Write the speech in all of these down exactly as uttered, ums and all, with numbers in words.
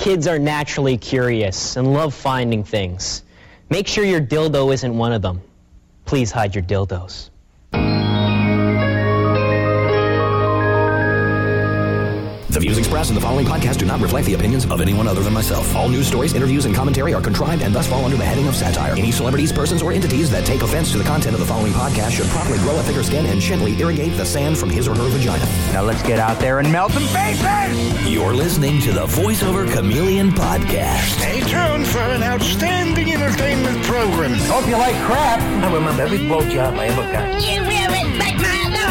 Kids are naturally curious and love finding things. Make sure your dildo isn't one of them. Please hide your dildos. The views expressed in the following podcast do not reflect the opinions of anyone other than myself. All news stories, interviews, and commentary are contrived and thus fall under the heading of satire. Any celebrities, persons, or entities that take offense to the content of the following podcast should properly grow a thicker skin and gently irrigate the sand from his or her vagina. Now let's get out there and melt some faces! You're listening to the VoiceOver Chameleon Podcast. Stay tuned for an outstanding entertainment program. Hope you like crap. I remember every blowjob I ever got. You will respect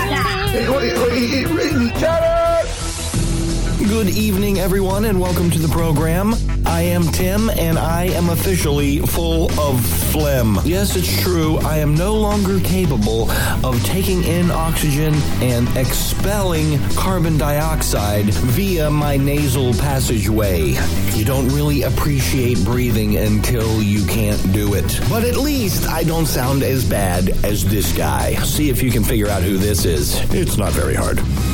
my daughter! Shut up! Good evening, everyone, and welcome to the program. I am Tim, and I am officially full of phlegm. Yes, it's true. I am no longer capable of taking in oxygen and expelling carbon dioxide via my nasal passageway. You don't really appreciate breathing until you can't do it. But at least I don't sound as bad as this guy. See if you can figure out who this is. It's not very hard.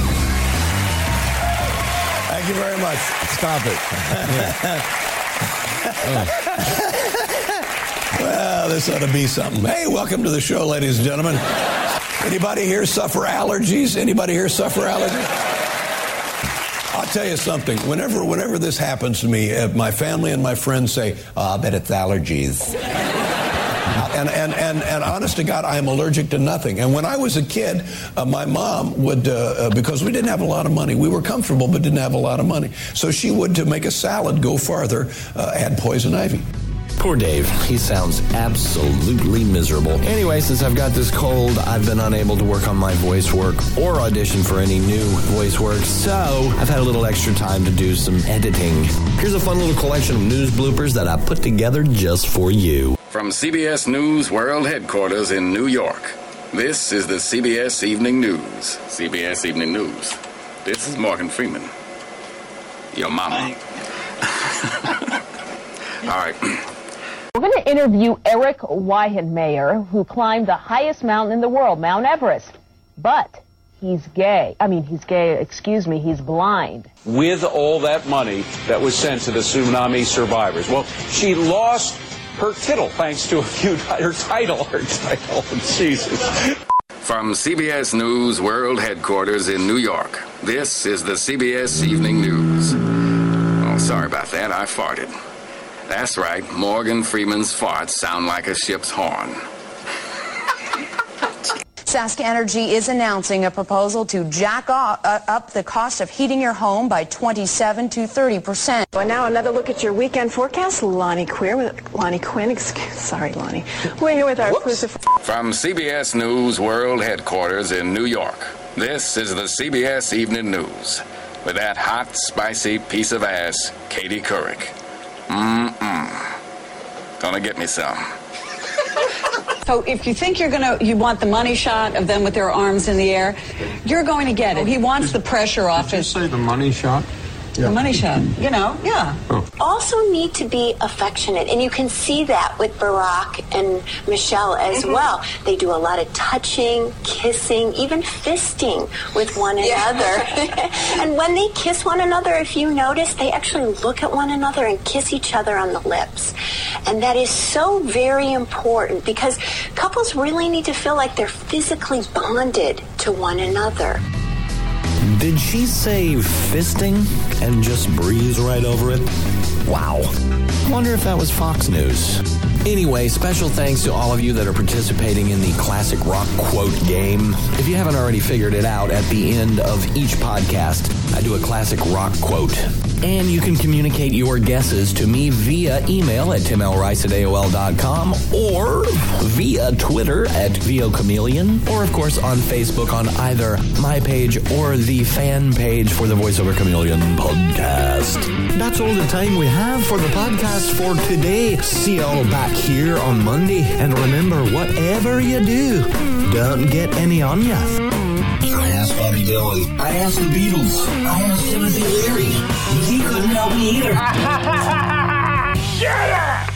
Thank you very much. Stop it. Well, this ought to be something. Hey, welcome to the show, ladies and gentlemen. Anybody here suffer allergies? Anybody here suffer allergies? I'll tell you something. Whenever whenever this happens to me, uh, my family and my friends say, oh, I bet it's allergies. And, and, and, and honest to God, I am allergic to nothing. And when I was a kid, uh, my mom would, uh, uh, because we didn't have a lot of money, we were comfortable but didn't have a lot of money. So she would, to make a salad go farther, uh, add poison ivy. Poor Dave. He sounds absolutely miserable. Anyway, since I've got this cold, I've been unable to work on my voice work or audition for any new voice work, so I've had a little extra time to do some editing. Here's a fun little collection of news bloopers that I put together just for you. From C B S News World Headquarters in New York, this is the C B S Evening News. C B S Evening News. This is Morgan Freeman. Your mama. All right. We're going to interview Eric Weihenmayer, who climbed the highest mountain in the world, Mount Everest. But he's gay. I mean, he's gay, excuse me, he's blind. With all that money that was sent to the tsunami survivors. Well, she lost her tittle thanks to a few, her title, her title, Jesus. From C B S News World Headquarters in New York, this is the C B S Evening News. Oh, sorry about that, I farted. That's right, Morgan Freeman's farts sound like a ship's horn. Sask Energy is announcing a proposal to jack off, uh, up the cost of heating your home by twenty-seven to thirty percent. Well, now another look at your weekend forecast. Lonnie Queer with Lonnie Quinn. Excuse, sorry, Lonnie. We're here with our exclusive. From C B S News World Headquarters in New York, this is the C B S Evening News with that hot, spicy piece of ass, Katie Couric. Mm-mm. Gonna get me some. So if you think you're going to, you want the money shot of them with their arms in the air, you're going to get it. He wants the pressure off his... Did you say the money shot? Yeah. The money shot, you know, yeah. Oh. Also need to be affectionate, and you can see that with Barack and Michelle as mm-hmm. well. They do a lot of touching, kissing, even fisting with one yeah. another. And when they kiss one another, if you notice, they actually look at one another and kiss each other on the lips. And that is so very important because couples really need to feel like they're physically bonded to one another. Did she say fisting and just breeze right over it? Wow. I wonder if that was Fox News. Anyway, special thanks to all of you that are participating in the Classic Rock Quote game. If you haven't already figured it out, at the end of each podcast, I do a Classic Rock Quote. And you can communicate your guesses to me via email at tim l rice at a o l dot com or via Twitter at VoChameleon, or of course on Facebook on either my page or the fan page for the VoiceOver Chameleon podcast. That's all the time we have for the podcast for today. See you all back here on Monday. And remember, whatever you do, don't get any on ya. I asked Bobby Dylan. I asked the Beatles. I asked Timothy Leary. He couldn't help me either. Shut up!